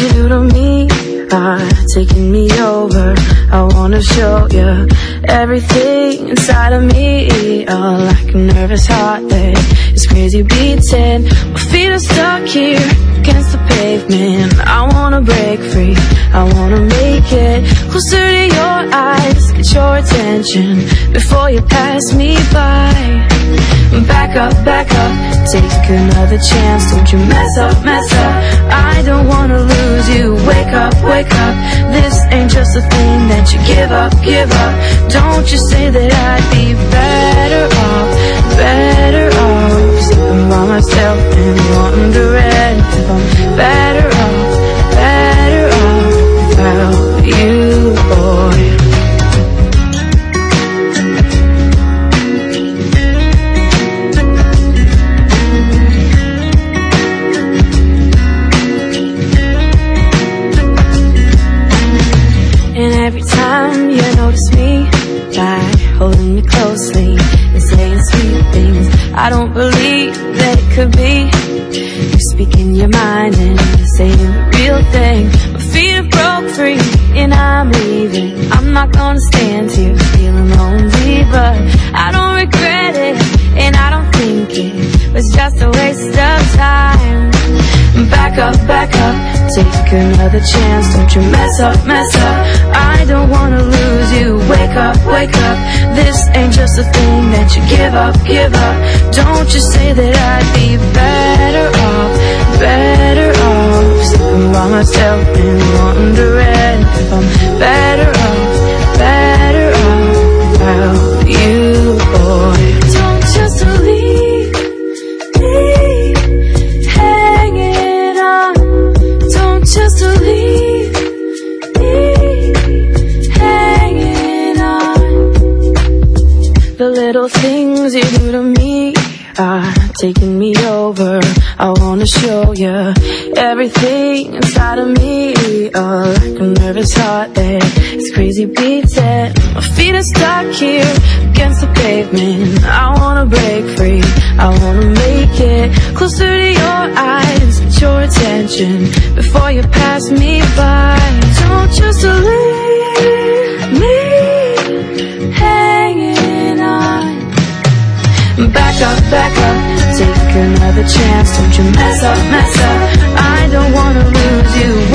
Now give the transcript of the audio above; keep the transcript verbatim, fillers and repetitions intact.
you do to me are taking me over. I wanna show you everything inside of me. Oh, like a nervous heart that is crazy beating. My feet are stuck here against the pavement. I wanna break free, I wanna make it closer to your eyes, get your attention before you pass me by. Back up, back up, take another chance. Don't you mess up, mess up, I don't wanna lose you. Wake up, wake up, this ain't just a thing that you give up, give up. Don't you say that I'd be better off, better off sleeping by myself and wondering if I'm better off, better off without you, boy. And every time you notice me, like holding me closely and saying sweet things, I don't believe that it could be you speaking your mind and saying the real thing. My feet are broke free and I'm leaving. I'm not gonna stand here feeling lonely, but I don't regret it and I don't think it was just a waste of time. Back up, back up, take another chance. Don't you mess up, mess up, I don't wanna lose you. Wake up, wake up, this ain't just a thing that you give up, give up. Don't you say that I'd be better off, better off sleeping by myself and wondering if I'm better off, better off without you, boy. Don't just leave me hanging on. Don't just leave me hanging on. The little things you do to me are taking me over. I wanna show you everything inside of me. Oh, like a nervous heart that is crazy beating. My feet are stuck here against the pavement. I wanna break free, I wanna make it closer to your eyes, get your attention before you pass me by. Don't just leave me hanging on. Back up, back up, take another chance. Don't you mess up, mess up, I don't wanna lose you.